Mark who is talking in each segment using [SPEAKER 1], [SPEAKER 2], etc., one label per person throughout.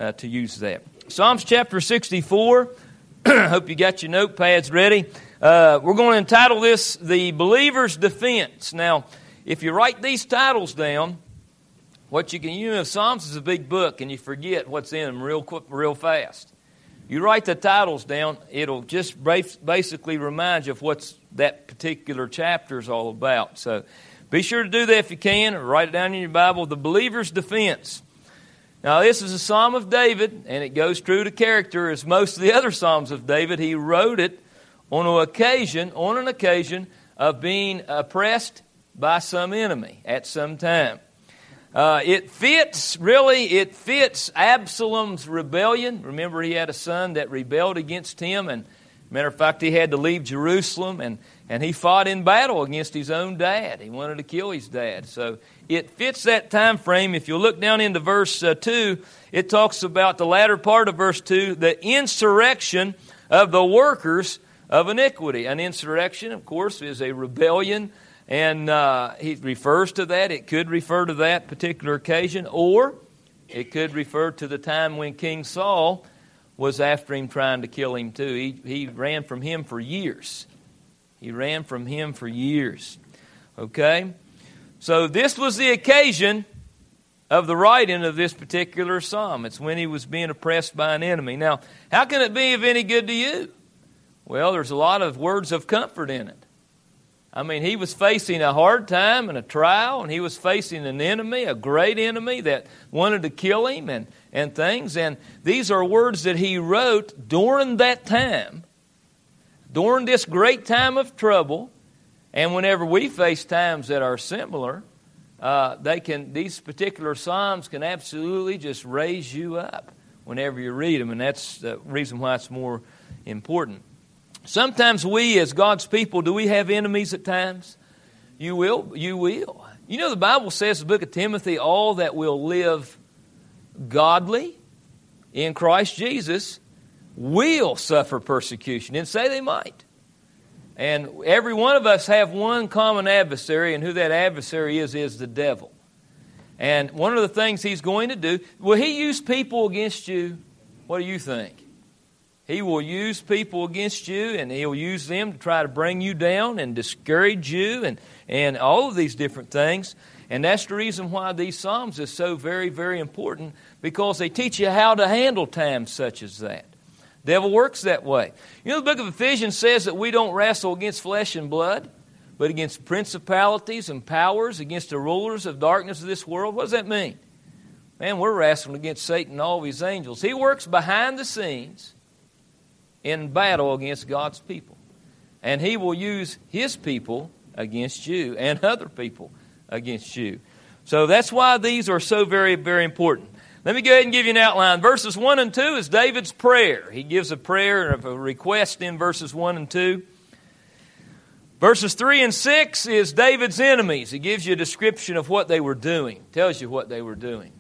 [SPEAKER 1] to use that. Psalms chapter 64. Hope you got your notepads ready. We're going to entitle this, The Believer's Defense. Now, if you write these titles down, what you can, Psalms is a big book, and you forget what's in them real quick, real fast. You write the titles down, it'll just basically remind you of what that particular chapter is all about. So be sure to do that if you can, or write it down in your Bible, The Believer's Defense. Now, this is a Psalm of David, and it goes true to character as most of the other Psalms of David. He wrote it on an occasion of being oppressed by some enemy at some time. It fits Absalom's rebellion. Remember, he had a son that rebelled against him, and matter of fact, he had to leave Jerusalem, and he fought in battle against his own dad. He wanted to kill his dad. So it fits that time frame. If you look down into verse 2, it talks about the latter part of verse 2, the insurrection of the workers of iniquity. An insurrection, of course, is a rebellion, and he refers to that. It could refer to that particular occasion, or it could refer to the time when King Saul was after him, trying to kill him too. He ran from him for years. Okay? So this was the occasion of the writing of this particular psalm. It's when he was being oppressed by an enemy. Now, how can it be of any good to you? Well, there's a lot of words of comfort in it. I mean, he was facing a hard time and a trial, and he was facing an enemy, a great enemy that wanted to kill him and things. And these are words that he wrote during that time, during this great time of trouble. And whenever we face times that are similar, these particular psalms can absolutely just raise you up whenever you read them. And that's the reason why it's more important. Sometimes we, as God's people, do we have enemies at times? You will. You know, the Bible says in the book of Timothy, all that will live godly in Christ Jesus will suffer persecution. Didn't say they might. And every one of us have one common adversary, and who that adversary is the devil. And one of the things he's going to do, will he use people against you? What do you think? He will use people against you, and he'll use them to try to bring you down and discourage you and all of these different things. And that's the reason why these Psalms are so very, very important, because they teach you how to handle times such as that. The devil works that way. You know, the book of Ephesians says that we don't wrestle against flesh and blood, but against principalities and powers, against the rulers of darkness of this world. What does that mean? Man, we're wrestling against Satan and all of his angels. He works behind the scenes in battle against God's people. And he will use his people against you and other people against you. So that's why these are so very, very important. Let me go ahead and give you an outline. Verses 1 and 2 is David's prayer. He gives a prayer of a request in verses 1 and 2. Verses 3 and 6 is David's enemies. He gives you a description of what they were doing. Tells you what they were doing.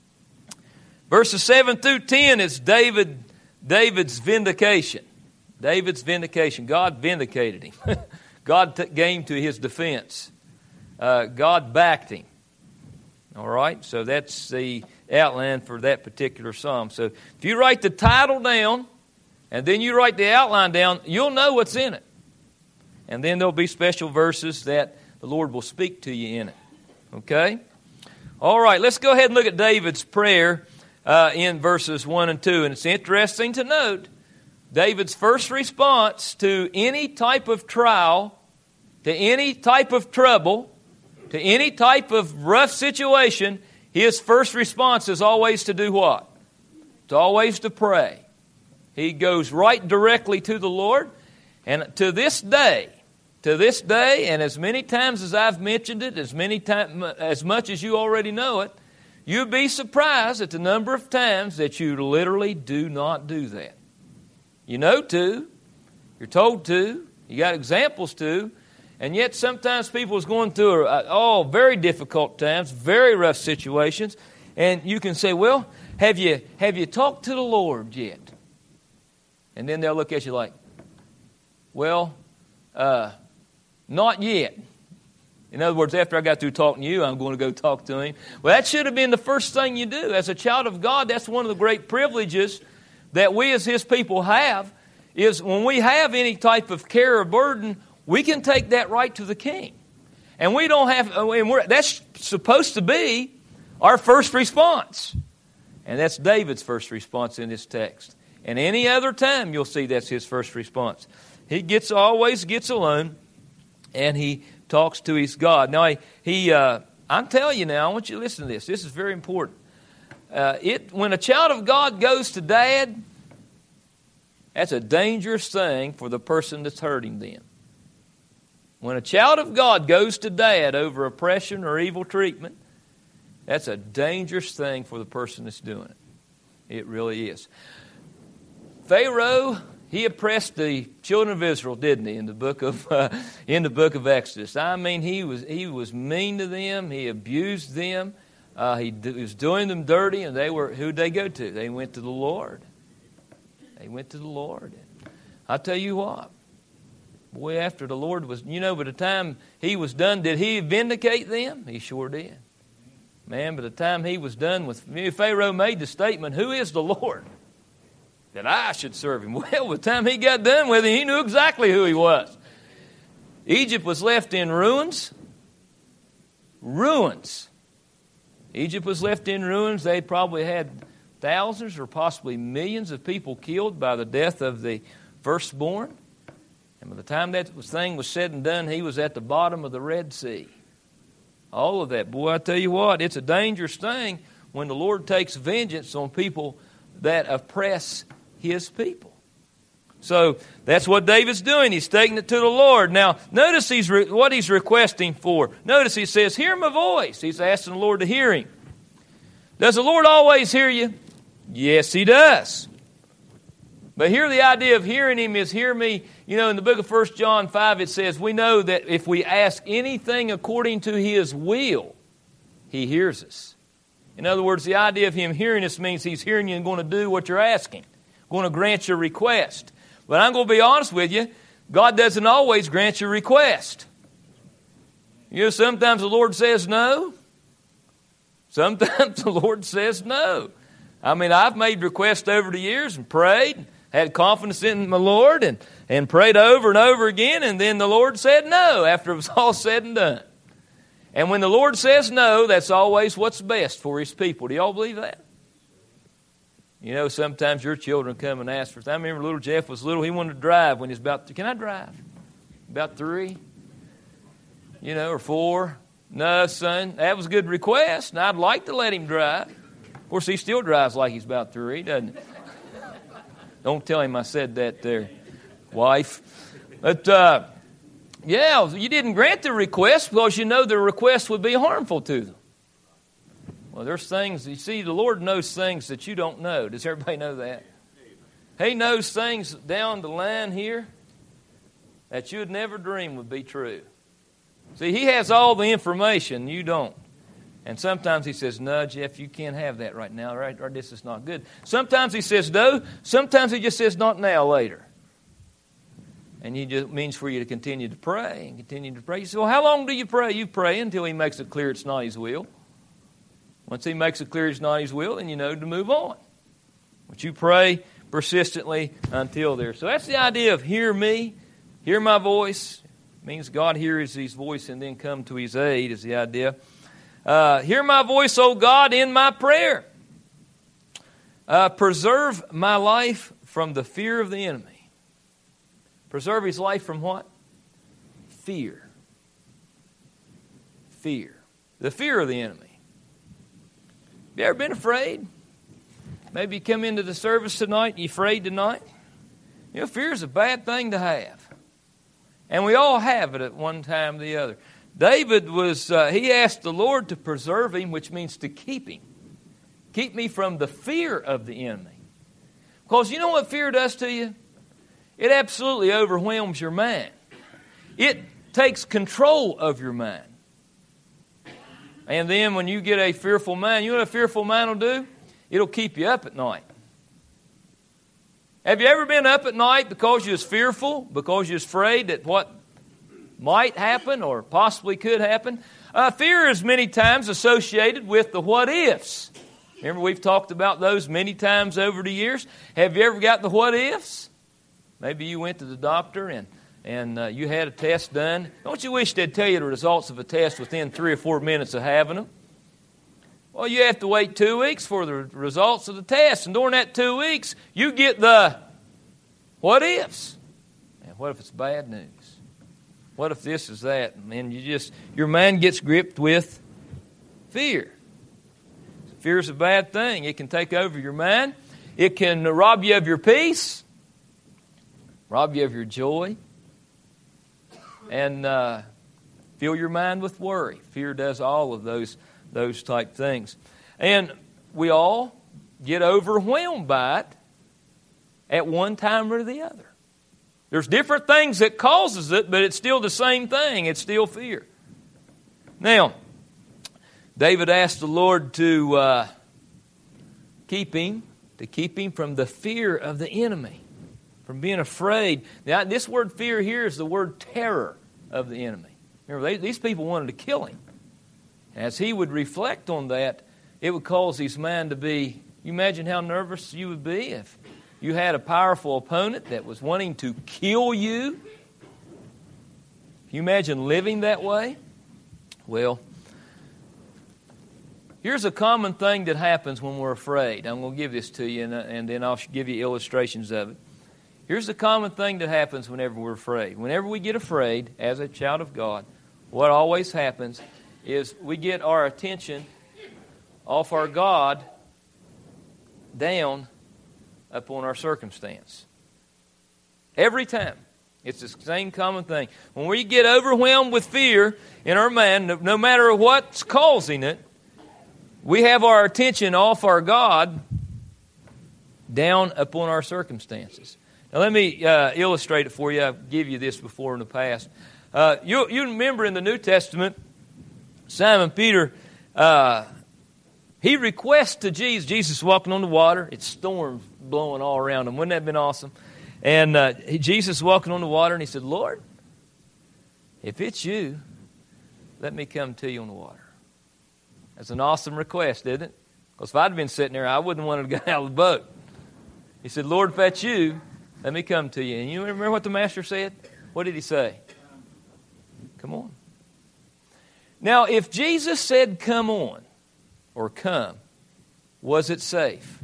[SPEAKER 1] Verses 7 through 10 is David's vindication. David's vindication. God vindicated him. God came to his defense. God backed him. All right? So that's the outline for that particular psalm. So if you write the title down and then you write the outline down, you'll know what's in it. And then there'll be special verses that the Lord will speak to you in it. Okay? All right, let's go ahead and look at David's prayer in verses 1 and 2. And it's interesting to note David's first response to any type of trial, to any type of trouble, to any type of rough situation, his first response is always to do what? It's always to pray. He goes right directly to the Lord. And to this day, and as many times as I've mentioned it, as much as you already know it, you'd be surprised at the number of times that you literally do not do that. You know to, you're told to, you got examples to, and yet sometimes people is going through very difficult times, very rough situations, and you can say, well, have you talked to the Lord yet? And then they'll look at you like, well, not yet. In other words, after I got through talking to you, I'm going to go talk to him. Well, that should have been the first thing you do. As a child of God, that's one of the great privileges that we as His people have, is when we have any type of care or burden, we can take that right to the King. And we don't have, that's supposed to be our first response. And that's David's first response in this text. And any other time you'll see that's his first response. He always gets alone and he talks to his God. Now, I'm telling you now, I want you to listen to this. This is very important. When a child of God goes to dad, that's a dangerous thing for the person that's hurting them. When a child of God goes to dad over oppression or evil treatment, that's a dangerous thing for the person that's doing it. It really is. Pharaoh, he oppressed the children of Israel, didn't he, in the book of Exodus? I mean, he was mean to them. He abused them. He was doing them dirty, and who'd they go to? They went to the Lord. They went to the Lord. I'll tell you what. Boy, after the Lord was, by the time He was done, did He vindicate them? He sure did. Man, by the time He was done with, Pharaoh made the statement, "Who is the Lord that I should serve Him?" Well, by the time he got done with him, he knew exactly who He was. Egypt was left in ruins. Ruins. Egypt was left in ruins. They probably had thousands or possibly millions of people killed by the death of the firstborn. And by the time that thing was said and done, he was at the bottom of the Red Sea. All of that. Boy, I tell you what, it's a dangerous thing when the Lord takes vengeance on people that oppress His people. So that's what David's doing. He's taking it to the Lord. Now, notice what he's requesting for. Notice he says, "Hear my voice." He's asking the Lord to hear him. Does the Lord always hear you? Yes, He does. But here the idea of hearing Him is, hear me. In the book of 1 John 5, it says, we know that if we ask anything according to His will, He hears us. In other words, the idea of Him hearing us means He's hearing you and going to do what you're asking, going to grant your request. But I'm going to be honest with you, God doesn't always grant your request. Sometimes the Lord says no. Sometimes the Lord says no. I mean, I've made requests over the years and prayed, had confidence in my Lord, and prayed over and over again, and then the Lord said no after it was all said and done. And when the Lord says no, that's always what's best for His people. Do y'all believe that? Sometimes your children come and ask for things. I remember little Jeff was little. He wanted to drive when he was about, can I drive? About 3? Or 4. No, son, that was a good request, and I'd like to let him drive. Of course, he still drives like he's about 3, doesn't he? Don't tell him I said that there, wife. But, you didn't grant the request because the request would be harmful to them. Well, there's things, the Lord knows things that you don't know. Does everybody know that? He knows things down the line here that you would never dream would be true. See, He has all the information, you don't. And sometimes He says, "No, Jeff, you can't have that right now, right? Or this is not good." Sometimes He says no. Sometimes He just says, "Not now, later." And He just means for you to continue to pray and continue to pray. You say, "Well, how long do you pray?" You pray until He makes it clear it's not His will. Once He makes it clear it's not His will, then you know to move on. But you pray persistently until there. So that's the idea of hear me, hear my voice. It means God hears His voice and then come to His aid is the idea. Hear my voice, O God, in my prayer. Preserve my life from the fear of the enemy. Preserve his life from what? Fear. Fear. The fear of the enemy. Have you ever been afraid? Maybe you come into the service tonight and you're afraid tonight. Fear is a bad thing to have. And we all have it at one time or the other. David he asked the Lord to preserve him, which means to keep him. Keep me from the fear of the enemy. Because you know what fear does to you? It absolutely overwhelms your mind. It takes control of your mind. And then when you get a fearful mind, you know what a fearful mind will do? It'll keep you up at night. Have you ever been up at night because you was fearful? Because you was afraid that what might happen or possibly could happen. Fear is many times associated with the what-ifs. Remember, we've talked about those many times over the years. Have you ever got the what-ifs? Maybe you went to the doctor and you had a test done. Don't you wish they'd tell you the results of a test within 3 or 4 minutes of having them? Well, you have to wait 2 weeks for the results of the test. And during that 2 weeks, you get the what-ifs. And what if it's bad news? What if this is that? And your mind gets gripped with fear. Fear is a bad thing. It can take over your mind. It can rob you of your peace, rob you of your joy, and fill your mind with worry. Fear does all of those type things. And we all get overwhelmed by it at one time or the other. There's different things that causes it, but it's still the same thing. It's still fear. Now, David asked the Lord to keep him from the fear of the enemy, from being afraid. Now, this word fear here is the word terror of the enemy. Remember, these people wanted to kill him. As he would reflect on that, it would cause his mind to be, you imagine how nervous you would be if you had a powerful opponent that was wanting to kill you? Can you imagine living that way? Well, here's a common thing that happens when we're afraid. I'm going to give this to you, and then I'll give you illustrations of it. Here's the common thing that happens whenever we're afraid. Whenever we get afraid, as a child of God, what always happens is we get our attention off our God down upon our circumstance. Every time. It's the same common thing. When we get overwhelmed with fear in our mind, no matter what's causing it, we have our attention off our God down upon our circumstances. Now let me illustrate it for you. I've given you this before in the past. You remember in the New Testament, Simon Peter, he requests to Jesus walking on the water. It's storms blowing all around him. Wouldn't that have been awesome? And Jesus walking on the water, and he said, Lord, if it's you, let me come to you on the water. That's an awesome request, isn't it? Because if I'd been sitting there, I wouldn't want to get out of the boat. He said, Lord, if that's you, let me come to you. And you remember what the Master said? What did he say? Come on. Now, if Jesus said, come on, or come, was it safe?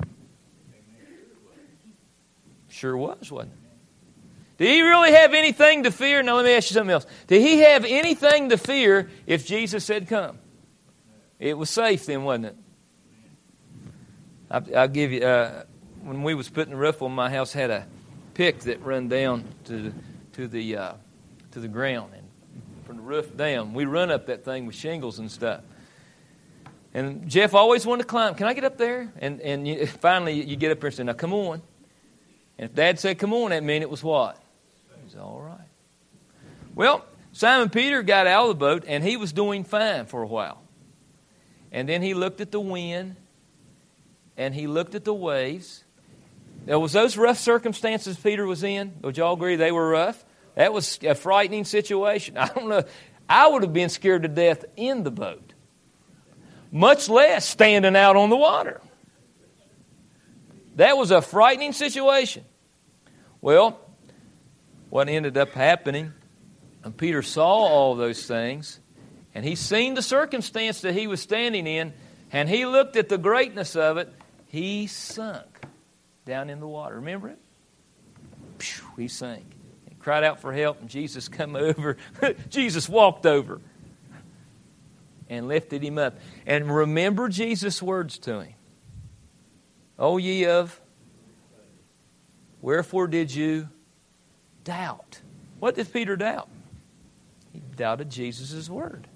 [SPEAKER 1] Sure was, wasn't it? Did he really have anything to fear? Now, let me ask you something else. Did he have anything to fear if Jesus said, come? It was safe then, wasn't it? I'll give you, when we was putting the roof on my house, had a pick that run down to the ground. And from the roof down, we run up that thing with shingles and stuff. And Jeff always wanted to climb. Can I get up there? And finally you get up there and say, now come on. And if Dad said come on, that meant it was what? It was all right. Well, Simon Peter got out of the boat, and he was doing fine for a while. And then he looked at the wind, and he looked at the waves. Now, was those rough circumstances Peter was in? Would you all agree they were rough? That was a frightening situation. I don't know. I would have been scared to death in the boat, much less standing out on the water. That was a frightening situation. Well, what ended up happening, and Peter saw all those things, and he seen the circumstance that he was standing in, and he looked at the greatness of it, he sunk down in the water. Remember it? He sank. He cried out for help, and Jesus come over. Jesus walked over and lifted him up. And remember Jesus' words to him. O ye of, wherefore did you doubt? What did Peter doubt? He doubted Jesus' word.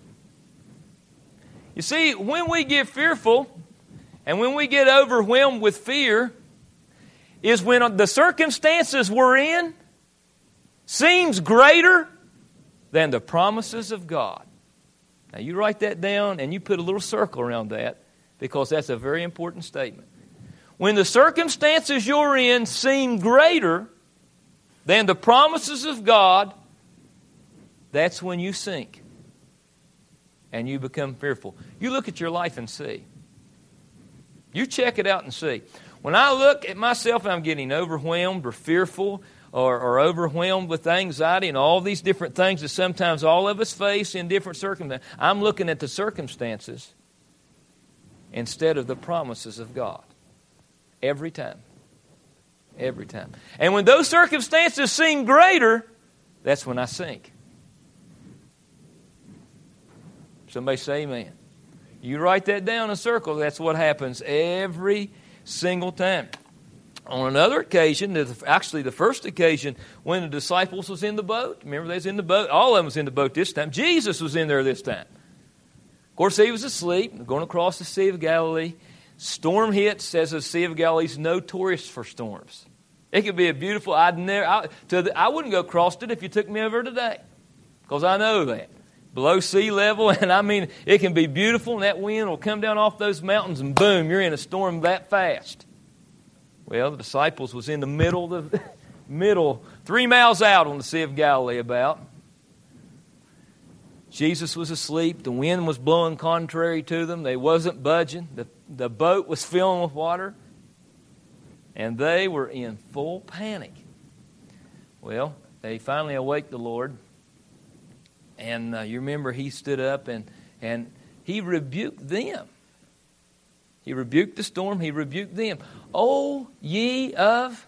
[SPEAKER 1] You see, when we get fearful and when we get overwhelmed with fear, is when the circumstances we're in seems greater than the promises of God. Now you write that down and you put a little circle around that, because that's a very important statement. When the circumstances you're in seem greater than the promises of God, that's when you sink and you become fearful. You look at your life and see. You check it out and see. When I look at myself and I'm getting overwhelmed or fearful or overwhelmed with anxiety and all these different things that sometimes all of us face in different circumstances, I'm looking at the circumstances instead of the promises of God. Every time. Every time. And when those circumstances seem greater, that's when I sink. Somebody say amen. You write that down in a circle. That's what happens every single time. On another occasion, actually the first occasion, when the disciples was in the boat. Remember they was in the boat? All of them was in the boat this time. Jesus was in there this time. Of course, he was asleep, going across the Sea of Galilee. Storm hits, as the Sea of Galilee is notorious for storms. It could be a beautiful, I wouldn't go across it if you took me over today, because I know that. Below sea level, and I mean, it can be beautiful, and that wind will come down off those mountains, and boom, you're in a storm that fast. Well, the disciples was in the middle, 3 miles out on the Sea of Galilee about. Jesus was asleep. The wind was blowing contrary to them. They wasn't budging. The boat was filling with water. And they were in full panic. Well, they finally awaked the Lord. And you remember he stood up and he rebuked them. He rebuked the storm. He rebuked them. O ye of...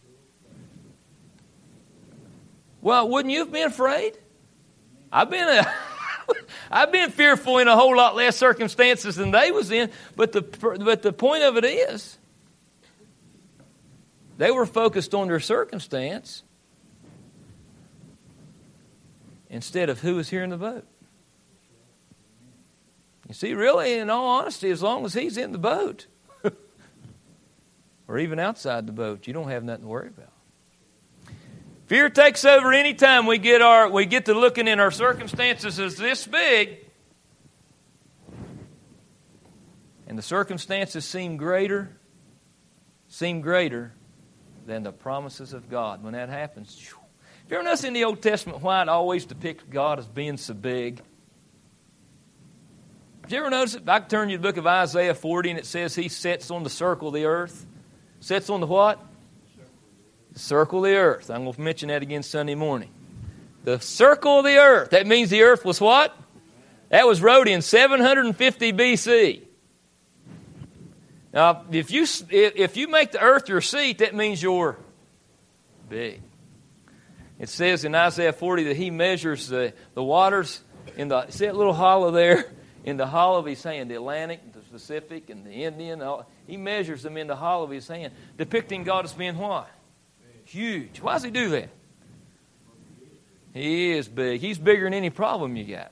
[SPEAKER 1] Well, wouldn't you have been afraid? I've been fearful in a whole lot less circumstances than they was in. But the point of it is, they were focused on their circumstance instead of who was here in the boat. You see, really, in all honesty, as long as he's in the boat, or even outside the boat, you don't have nothing to worry about. Fear takes over any time we get to looking in our circumstances as this big, and the circumstances seem greater than the promises of God. When that happens, have you ever noticed in the Old Testament why it always depicts God as being so big? Have you ever noticed it? I can turn you to the book of Isaiah 40, and it says he sits on the circle of the earth. Sits on the what? The circle of the earth. I'm going to mention that again Sunday morning. The circle of the earth. That means the earth was what? That was wrote in 750 BC. Now, if you make the earth your seat, that means you're big. It says in Isaiah 40 that he measures the waters in the, see that little hollow there? In the hollow of his hand, the Atlantic, the Pacific, and the Indian, he measures them in the hollow of his hand, depicting God as being what? Huge. Why does he do that? He is big. He's bigger than any problem you got.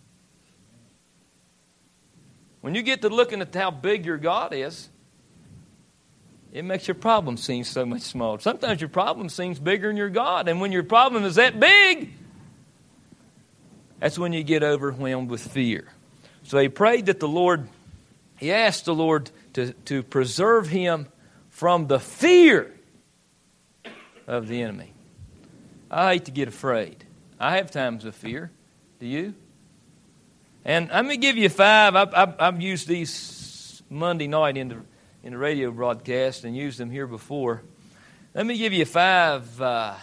[SPEAKER 1] When you get to looking at how big your God is, it makes your problem seem so much smaller. Sometimes your problem seems bigger than your God. And when your problem is that big, that's when you get overwhelmed with fear. So he prayed that he asked the Lord to preserve him from the fear of the enemy. I hate to get afraid. I have times of fear. Do you? And I'm going to give you 5. I've used these Monday night in the radio broadcast and used them here before. Let me give you 5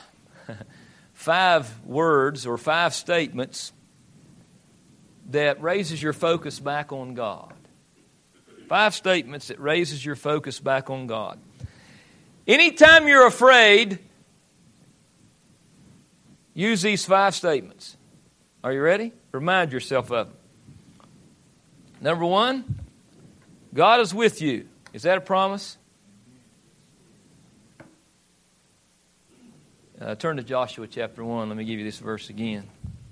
[SPEAKER 1] words or 5 statements that raises your focus back on God. 5 statements that raises your focus back on God. Anytime you're afraid, use these 5 statements. Are you ready? Remind yourself of them. Number 1, God is with you. Is that a promise? Turn to Joshua chapter 1. Let me give you this verse again.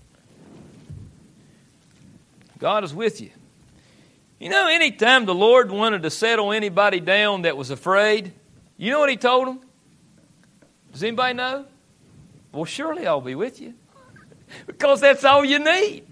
[SPEAKER 1] God is with you. You know, anytime the Lord wanted to settle anybody down that was afraid, you know what He told them? Does anybody know? Well, surely I'll be with you. Because that's all you need.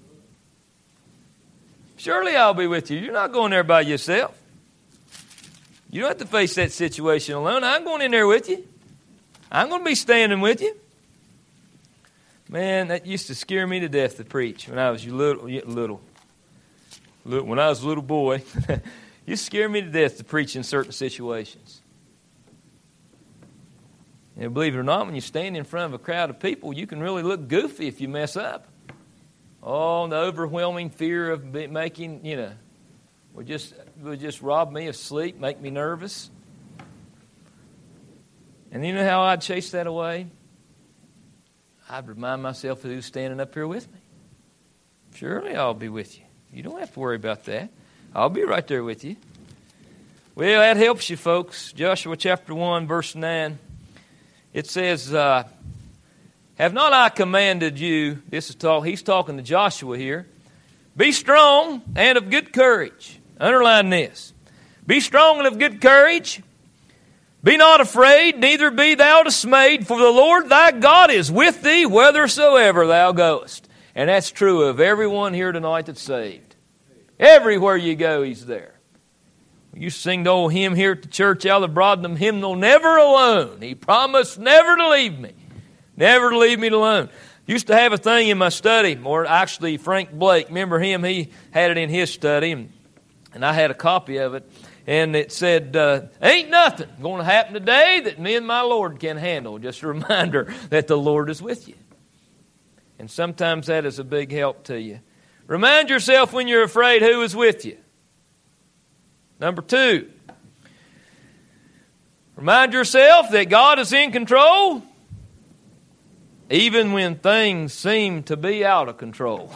[SPEAKER 1] Surely I'll be with you. You're not going there by yourself. You don't have to face that situation alone. I'm going in there with you. I'm going to be standing with you. Man, that used to scare me to death to preach when I was little. When I was a little boy, it used to scare me to death to preach in certain situations. And believe it or not, when you stand in front of a crowd of people, you can really look goofy if you mess up. Oh, the overwhelming fear of making, would just rob me of sleep, make me nervous. And you know how I'd chase that away? I'd remind myself of who's standing up here with me. Surely I'll be with you. You don't have to worry about that. I'll be right there with you. Well, that helps you, folks. Joshua chapter 1, verse 9. It says, have not I commanded you, he's talking to Joshua here, be strong and of good courage. Underline this. Be strong and of good courage. Be not afraid, neither be thou dismayed, for the Lord thy God is with thee whithersoever thou goest. And that's true of everyone here tonight that's saved. Everywhere you go, He's there. You sing the old hymn here at the church out of the Broadnum hymnal, never alone. He promised never to leave me. Never to leave me alone. Used to have a thing in my study, or actually Frank Blake, remember him? He had it in his study, and I had a copy of it. And it said, ain't nothing going to happen today that me and my Lord can handle. Just a reminder that the Lord is with you. And sometimes that is a big help to you. Remind yourself when you're afraid who is with you. Number 2, remind yourself that God is in control even when things seem to be out of control.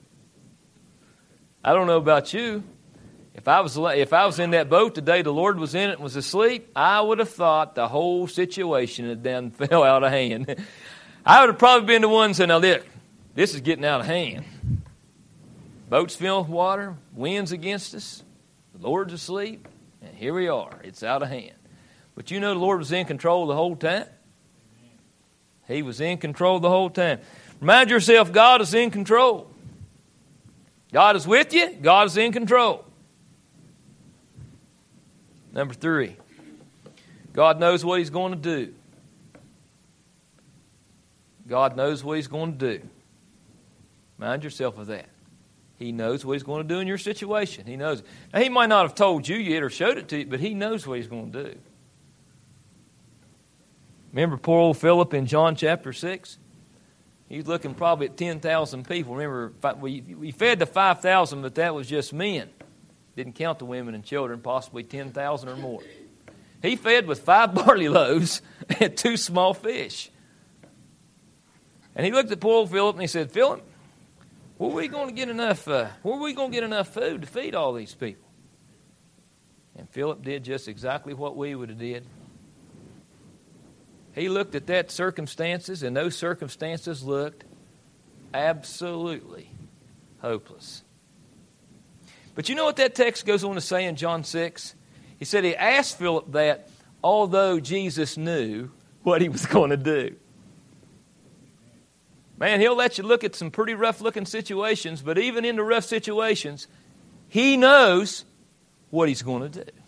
[SPEAKER 1] I don't know about you. If I was in that boat today, the Lord was in it and was asleep, I would have thought the whole situation had then fell out of hand. I would have probably been the one saying, now look, this is getting out of hand. Boat's filled with water, wind's against us, the Lord's asleep, and here we are. It's out of hand. But you know the Lord was in control the whole time. He was in control the whole time. Remind yourself God is in control. God is with you. God is in control. Number 3, God knows what He's going to do. God knows what He's going to do. Remind yourself of that. He knows what He's going to do in your situation. He knows it. Now, He might not have told you yet or showed it to you, but He knows what He's going to do. Remember poor old Philip in John chapter 6? He's looking probably at 10,000 people. Remember, we fed the 5,000, but that was just men. Didn't count the women and children, possibly 10,000 or more. He fed with 5 barley loaves and 2 small fish. And he looked at poor old Philip and he said, Philip, where are we going to get enough food to feed all these people? And Philip did just exactly what we would have did. He looked at that circumstances, and those circumstances looked absolutely hopeless. But you know what that text goes on to say in John 6? He said he asked Philip that although Jesus knew what he was going to do. Man, He'll let you look at some pretty rough-looking situations, but even in the rough situations, He knows what He's going to do.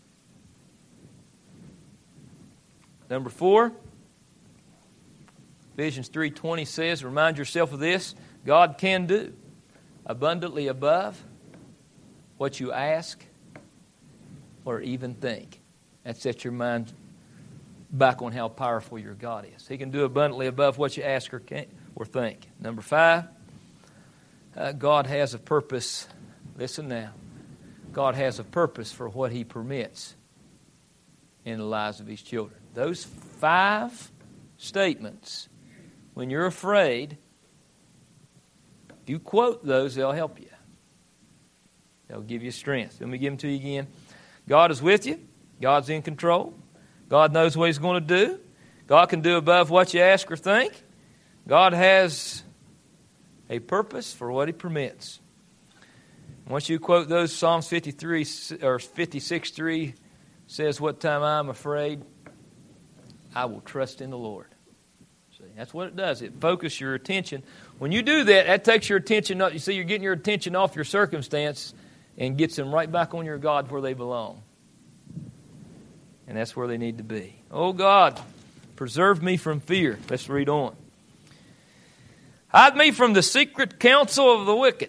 [SPEAKER 1] Number 4, Ephesians 3:20 says, remind yourself of this, God can do abundantly above what you ask or even think. That sets your mind back on how powerful your God is. He can do abundantly above what you ask or think. Number 5, God has a purpose. Listen now. God has a purpose for what He permits in the lives of His children. Those 5 statements, when you're afraid, if you quote those, they'll help you. They'll give you strength. Let me give them to you again. God is with you. God's in control. God knows what He's going to do. God can do above what you ask or think. God has a purpose for what He permits. Once you quote those, Psalms 53 or 56:3 says, what time I'm afraid, I will trust in the Lord. See, that's what it does. It focuses your attention. When you do that, that takes your attention. You see, you're getting your attention off your circumstance and gets them right back on your God where they belong. And that's where they need to be. Oh God, preserve me from fear. Let's read on. Hide me from the secret counsel of the wicked,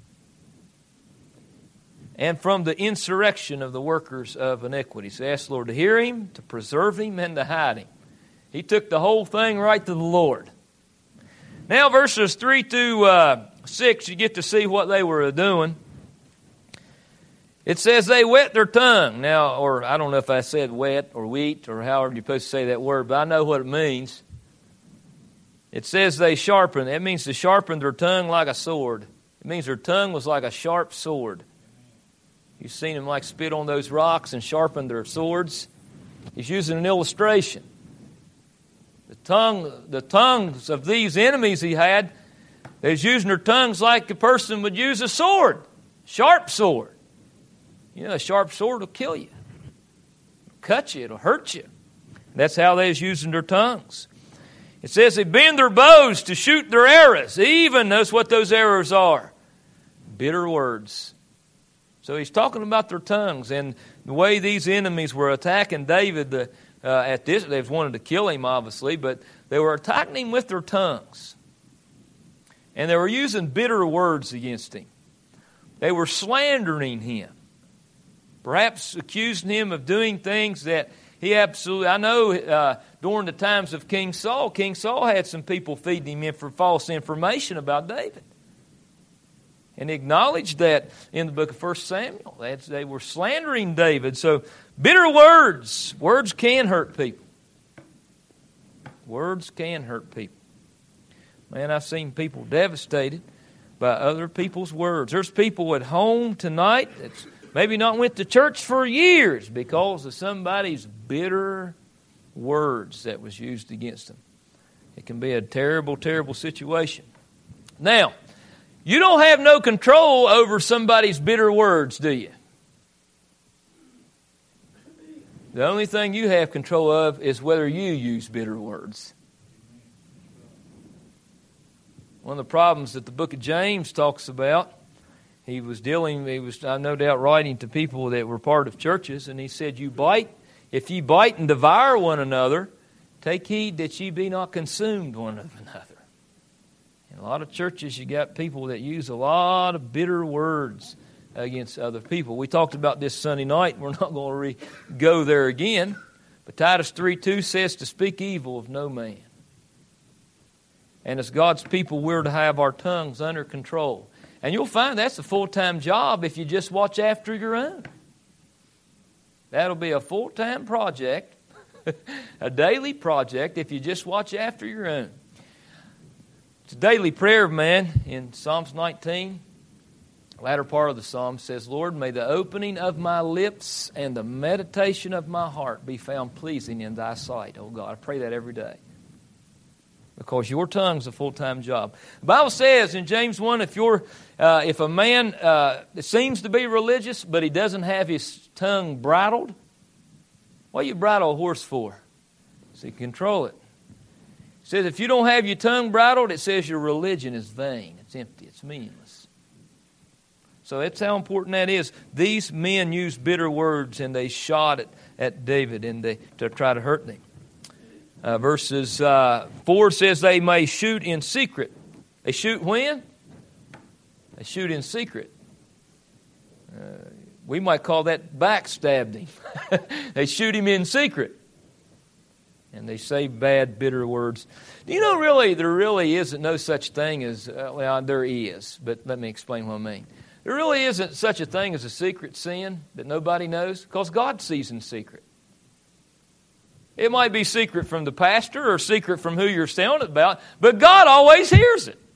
[SPEAKER 1] and from the insurrection of the workers of iniquity. So ask the Lord to hear him, to preserve him, and to hide him. He took the whole thing right to the Lord. Now verses 3 to 6, you get to see what they were doing. It says they wet their tongue. Now, or I don't know if I said wet or wheat or however you're supposed to say that word, but I know what it means. It says they sharpened. That means to sharpen their tongue like a sword. It means their tongue was like a sharp sword. You've seen them like spit on those rocks and sharpen their swords. He's using an illustration. The tongues of these enemies he had, they was using their tongues like a person would use a sword. Sharp sword. You know, a sharp sword will kill you. It'll cut you. It'll hurt you. That's how they was using their tongues. It says they bend their bows to shoot their arrows. Even knows what those arrows are. Bitter words. So he's talking about their tongues and the way these enemies were attacking David. At this, they wanted to kill him, obviously, but they were attacking him with their tongues. And they were using bitter words against him. They were slandering him. Perhaps accusing him of doing things that he absolutely... I know during the times of King Saul had some people feeding him in for false information about David. And he acknowledged that in the book of 1 Samuel. They were slandering David. So, bitter words. Words can hurt people. Words can hurt people. Man, I've seen people devastated by other people's words. There's people at home tonight that's maybe not went to church for years because of somebody's bitter words that was used against them. It can be a terrible, terrible situation. Now, you don't have no control over somebody's bitter words, do you? The only thing you have control of is whether you use bitter words. One of the problems that the book of James talks about, he was no doubt writing to people that were part of churches, and he said, if ye bite and devour one another, take heed that ye be not consumed one of another. In a lot of churches, you got people that use a lot of bitter words against other people. We talked about this Sunday night. We're not going to go there again. But Titus 3:2 says to speak evil of no man. And as God's people, we're to have our tongues under control. And you'll find that's a full-time job if you just watch after your own. That'll be a full-time project, a daily project if you just watch after your own. It's a daily prayer of man in Psalms 19. The latter part of the psalm says, Lord, may the opening of my lips and the meditation of my heart be found pleasing in thy sight. Oh God, I pray that every day. Because your tongue's a full-time job. The Bible says in James 1, if a man seems to be religious, but he doesn't have his tongue bridled, what do you bridle a horse for? So you control it. It says if you don't have your tongue bridled, it says your religion is vain. It's empty. It's meaningless. So that's how important that is. These men used bitter words and they shot at David and to try to hurt him. Verses 4 says they may shoot in secret. They shoot when? They shoot in secret. We might call that backstabbed him. They shoot him in secret. And they say bad, bitter words. Do you know there really isn't no such thing as, there is, but let me explain what I mean. There really isn't such a thing as a secret sin that nobody knows because God sees in secret. It might be secret from the pastor or secret from who you're telling it about, but God always hears it.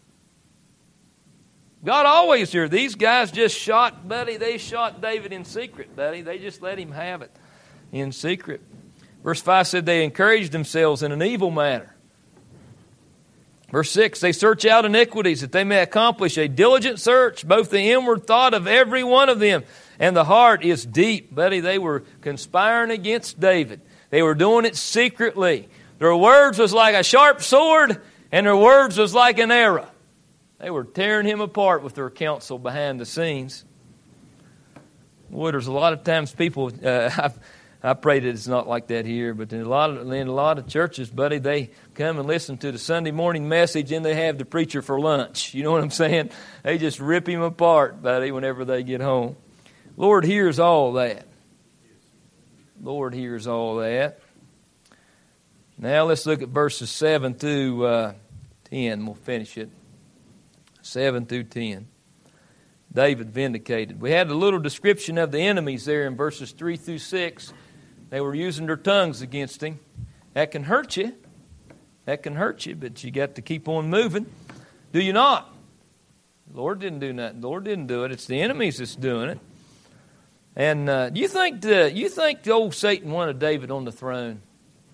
[SPEAKER 1] God always hears. These guys just shot David in secret, buddy. They just let him have it in secret. Verse 5 said they encouraged themselves in an evil manner. Verse 6, they search out iniquities that they may accomplish a diligent search, both the inward thought of every one of them, and the heart is deep. Buddy, they were conspiring against David. They were doing it secretly. Their words was like a sharp sword, and their words was like an arrow. They were tearing him apart with their counsel behind the scenes. Boy, there's a lot of times people, I pray that it's not like that here, but in a lot of churches, buddy, they come and listen to the Sunday morning message and they have the preacher for lunch. You know what I'm saying? They just rip him apart, buddy, whenever they get home. Lord hears all that. Lord hears all that. Now let's look at verses 7 through 10. We'll finish it. 7 through 10. David vindicated. We had a little description of the enemies there in verses 3 through 6. They were using their tongues against him. That can hurt you. That can hurt you, but you got to keep on moving. Do you not? The Lord didn't do nothing. The Lord didn't do it. It's the enemies that's doing it. And do you think the old Satan wanted David on the throne?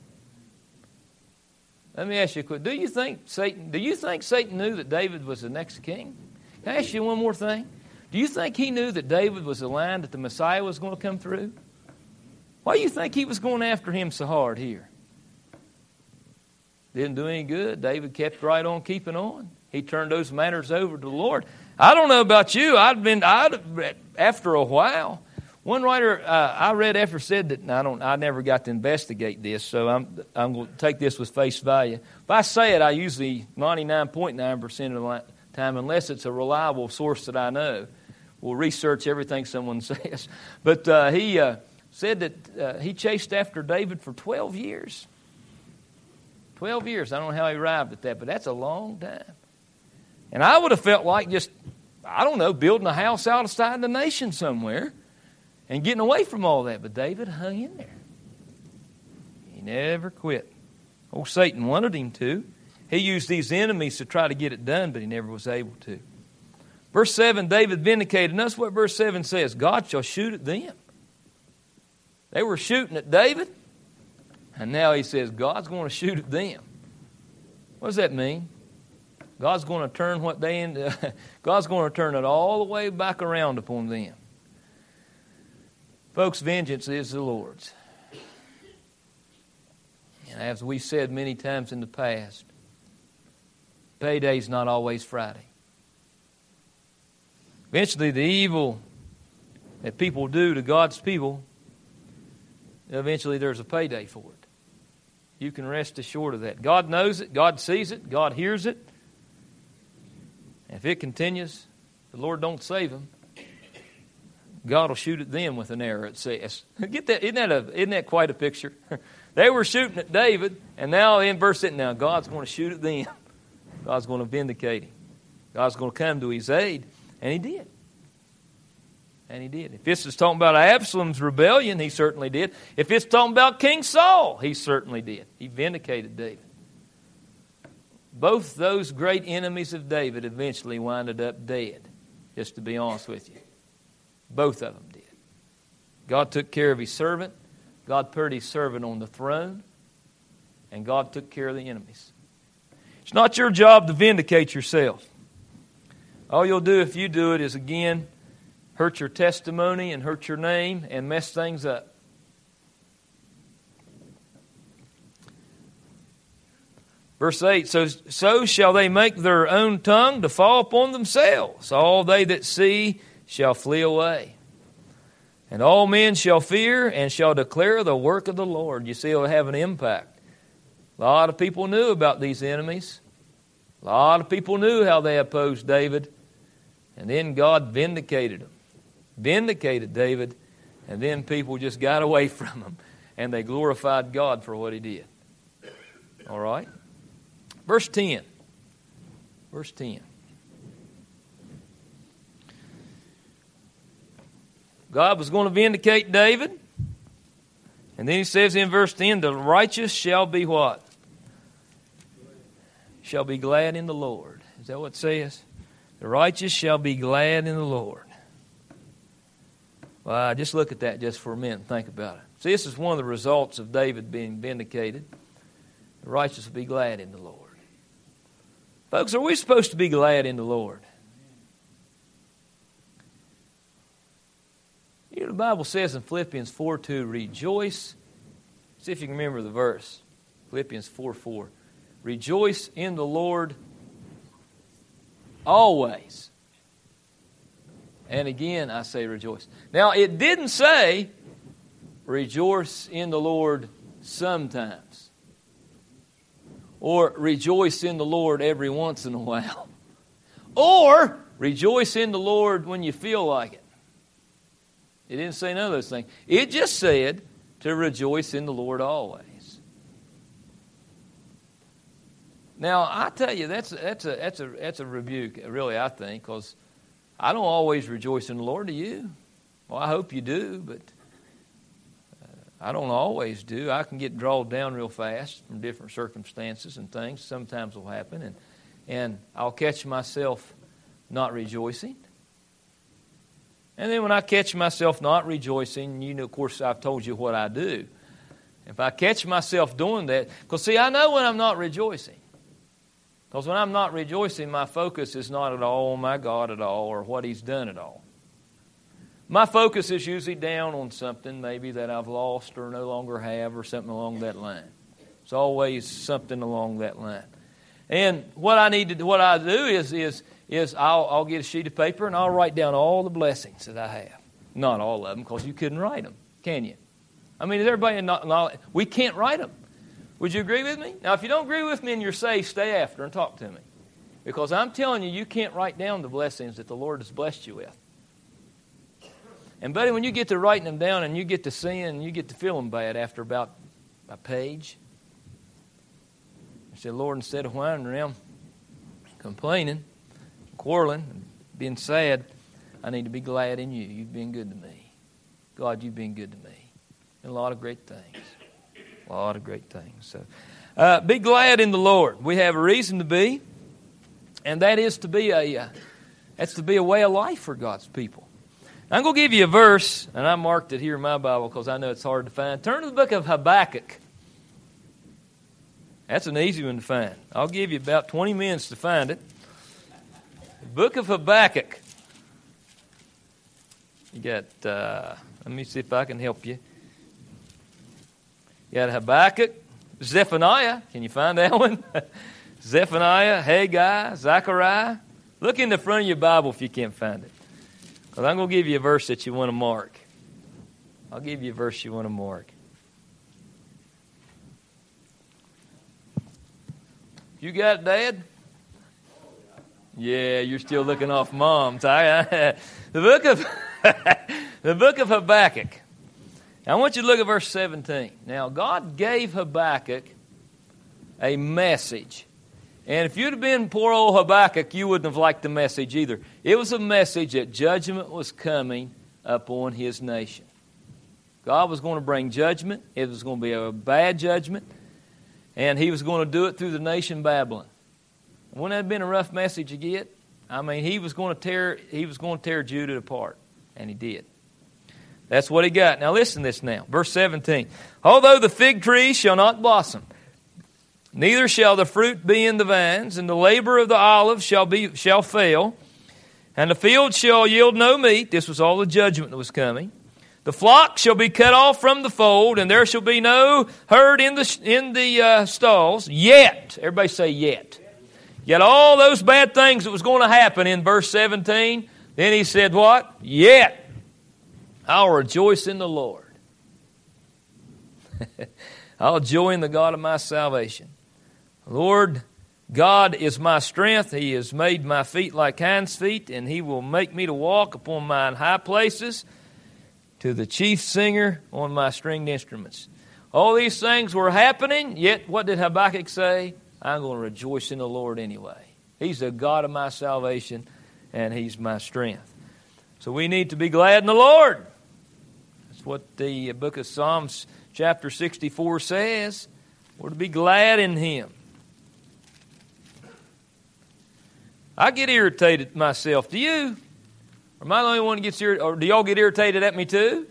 [SPEAKER 1] Let me ask you a quick. Do you think Satan knew that David was the next king? Can I ask you one more thing? Do you think he knew that David was the line that the Messiah was going to come through? Why do you think he was going after him so hard here? Didn't do any good. David kept right on keeping on. He turned those matters over to the Lord. I don't know about you. After a while, one writer I read after said that I never got to investigate this, so I'm going to take this with face value. If I say it, I usually 99.9% of the time, unless it's a reliable source that I know, will research everything someone says. But he said that he chased after David for 12 years. 12 years. I don't know how he arrived at that, but that's a long time. And I would have felt like just, building a house outside the nation somewhere and getting away from all that. But David hung in there. He never quit. Old Satan wanted him to. He used these enemies to try to get it done, but he never was able to. Verse 7, David vindicated. And that's what verse 7 says. God shall shoot at them. They were shooting at David, and now he says God's going to shoot at them. What does that mean? God's going to turn God's going to turn it all the way back around upon them. Folks, vengeance is the Lord's. And as we said many times in the past, payday's not always Friday. Eventually, the evil that people do to God's people, eventually there's a payday for it. You can rest assured of that. God knows it. God sees it. God hears it. If it continues, the Lord don't save them, God will shoot at them with an arrow, it says. Get that? Isn't that quite a picture? They were shooting at David, and now in verse 8, now God's going to shoot at them. God's going to vindicate him. God's going to come to his aid. And he did. And he did. If this is talking about Absalom's rebellion, he certainly did. If it's talking about King Saul, he certainly did. He vindicated David. Both those great enemies of David eventually winded up dead, just to be honest with you. Both of them did. God took care of his servant. God put his servant on the throne. And God took care of the enemies. It's not your job to vindicate yourself. All you'll do if you do it is, again, hurt your testimony and hurt your name and mess things up. Verse 8, so shall they make their own tongue to fall upon themselves. All they that see shall flee away. And all men shall fear and shall declare the work of the Lord. You see, it'll have an impact. A lot of people knew about these enemies. A lot of people knew how they opposed David. And then God vindicated them. Vindicated David. And then people just got away from him. And they glorified God for what he did. All right? Verse 10. Verse 10. God was going to vindicate David. And then he says in verse 10, the righteous shall be what? Shall be glad in the Lord. Is that what it says? The righteous shall be glad in the Lord. Well, just look at that just for a minute and think about it. See, this is one of the results of David being vindicated. The righteous will be glad in the Lord. Folks, are we supposed to be glad in the Lord? You know, the Bible says in Philippians 4:2, rejoice. See if you can remember the verse. Philippians 4:4. Rejoice in the Lord always. And again, I say rejoice. Now, it didn't say rejoice in the Lord sometimes. Or rejoice in the Lord every once in a while. Or rejoice in the Lord when you feel like it. It didn't say none of those things. It just said to rejoice in the Lord always. Now, I tell you, that's a rebuke, really, I think, because I don't always rejoice in the Lord. Do you? Well, I hope you do, but I don't always do. I can get drawn down real fast from different circumstances and things. Sometimes will happen, and I'll catch myself not rejoicing. And then when I catch myself not rejoicing, you know, of course, I've told you what I do. If I catch myself doing that, because see, I know when I'm not rejoicing. Because when I'm not rejoicing, my focus is not at all on my God at all or what He's done at all. My focus is usually down on something maybe that I've lost or no longer have or something along that line. It's always something along that line. And what I do is I'll get a sheet of paper and I'll write down all the blessings that I have. Not all of them, because you couldn't write them, can you? I mean, is everybody not? We can't write them. Would you agree with me? Now, if you don't agree with me and you're safe, stay after and talk to me. Because I'm telling you, you can't write down the blessings that the Lord has blessed you with. And, buddy, when you get to writing them down and you get to seeing, you get to feeling bad after about a page. I said, Lord, instead of whining around, complaining, quarreling, and being sad, I need to be glad in you. You've been good to me. God, you've been good to me. And a lot of great things. A lot of great things. So, be glad in the Lord. We have a reason to be, and that is to be a way of life for God's people. I'm going to give you a verse, and I marked it here in my Bible because I know it's hard to find. Turn to the book of Habakkuk. That's an easy one to find. I'll give you about 20 minutes to find it. The book of Habakkuk. You got, let me see if I can help you. You got Habakkuk, Zephaniah. Can you find that one? Zephaniah, Haggai, Zechariah. Look in the front of your Bible if you can't find it. Because I'm going to give you a verse that you want to mark. I'll give you a verse you want to mark. You got it, Dad? Yeah, you're still looking off Mom. The book of Habakkuk. Now, I want you to look at verse 17. Now, God gave Habakkuk a message. And if you'd have been poor old Habakkuk, you wouldn't have liked the message either. It was a message that judgment was coming upon his nation. God was going to bring judgment. It was going to be a bad judgment. And He was going to do it through the nation Babylon. Wouldn't that have been a rough message to get? I mean, He was going to tear Judah apart. And He did. That's what He got. Now listen to this now. Verse 17. Although the fig tree shall not blossom, neither shall the fruit be in the vines, and the labor of the olive shall fail, and the field shall yield no meat. This was all the judgment that was coming. The flock shall be cut off from the fold, and there shall be no herd in the stalls. Yet, everybody say yet. Yet all those bad things that was going to happen in verse 17, then He said what? Yet I'll rejoice in the Lord. I'll joy in the God of my salvation. Lord, God is my strength. He has made my feet like hinds' feet, and He will make me to walk upon mine high places, to the chief singer on my stringed instruments. All these things were happening, yet what did Habakkuk say? I'm going to rejoice in the Lord anyway. He's the God of my salvation, and He's my strength. So we need to be glad in the Lord. That's what the book of Psalms chapter 64 says. We're to be glad in Him. I get irritated myself. Do you? Or am I the only one that gets irritated? Or do y'all get irritated at me too?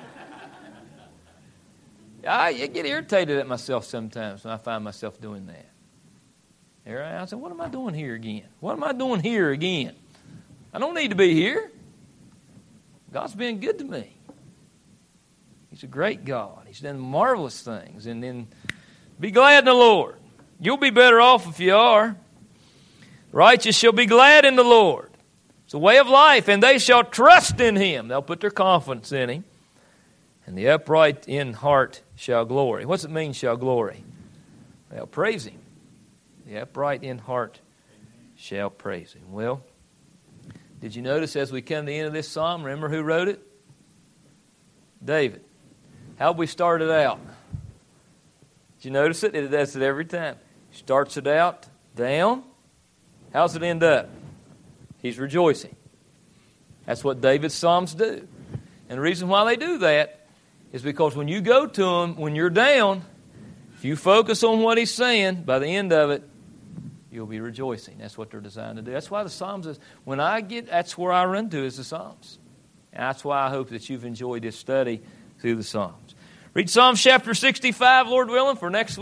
[SPEAKER 1] I get irritated at myself sometimes when I find myself doing that. Here I say, what am I doing here again? What am I doing here again? I don't need to be here. God's been good to me. He's a great God. He's done marvelous things. And then be glad in the Lord. You'll be better off if you are. Righteous shall be glad in the Lord. It's a way of life, and they shall trust in Him. They'll put their confidence in Him. And the upright in heart shall glory. What's it mean, shall glory? Well, praise Him. The upright in heart shall praise Him. Well, did you notice as we come to the end of this psalm, remember who wrote it? David. How we started out? Did you notice it? It does it every time. Starts it out down. How's it end up? He's rejoicing. That's what David's psalms do. And the reason why they do that is because when you go to him, when you're down, if you focus on what he's saying, by the end of it, you'll be rejoicing. That's what they're designed to do. That's why the Psalms is, that's where I run to is the Psalms. And that's why I hope that you've enjoyed this study through the Psalms. Read Psalms chapter 65, Lord willing, for next week.